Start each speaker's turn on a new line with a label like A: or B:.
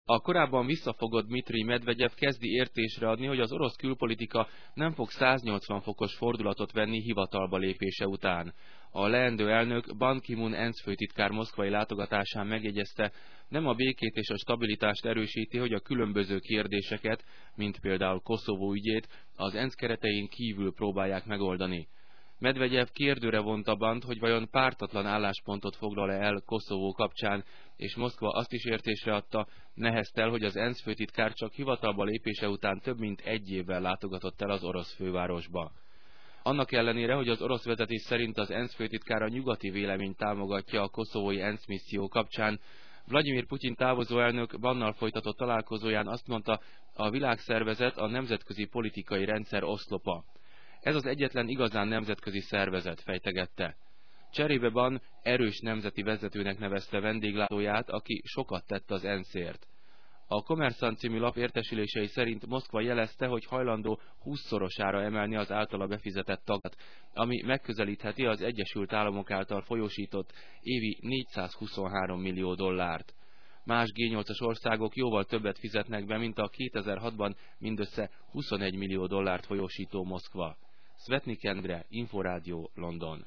A: A korábban visszafogott Dmitrij Medvegyev kezdi értésre adni, hogy az orosz külpolitika nem fog 180 fokos fordulatot venni hivatalba lépése után. A leendő elnök Ban Ki-moon ENSZ főtitkár moszkvai látogatásán megjegyezte, nem a békét és a stabilitást erősíti, hogy a különböző kérdéseket, mint például Koszovó ügyét, az ENSZ keretein kívül próbálják megoldani. Medvegyev kérdőre vonta Bant, hogy vajon pártatlan álláspontot foglal-e el Koszovó kapcsán, és Moszkva azt is értésre adta, neheztel, hogy az ENSZ főtitkár csak hivatalba lépése után több mint egy évvel látogatott el az orosz fővárosba. Annak ellenére, hogy az orosz vezetés szerint az ENSZ főtitkár a nyugati véleményt támogatja a koszovói ENSZ misszió kapcsán, Vladimir Putyin távozó elnök Bannal folytatott találkozóján azt mondta, a világszervezet a nemzetközi politikai rendszer oszlopa. Ez az egyetlen igazán nemzetközi szervezet, fejtegette. Cserébe Ban erős nemzeti vezetőnek nevezte vendéglátóját, aki sokat tett az ENSZ-ért. A Kommersant című lap értesülései szerint Moszkva jelezte, hogy hajlandó 20-szorosára emelni az általa befizetett tagat, ami megközelítheti az Egyesült Államok által folyósított évi 423 millió dollárt. Más G8-as országok jóval többet fizetnek be, mint a 2006-ban mindössze 21 millió dollárt folyósító Moszkva. Szvetnik Endre, Inforádió, London.